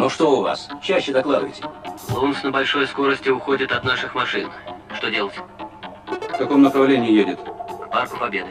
Ну что у вас? Чаще докладывайте. Лунс на большой скорости уходит от наших машин. Что делать? В каком направлении едет? К Парку Победы.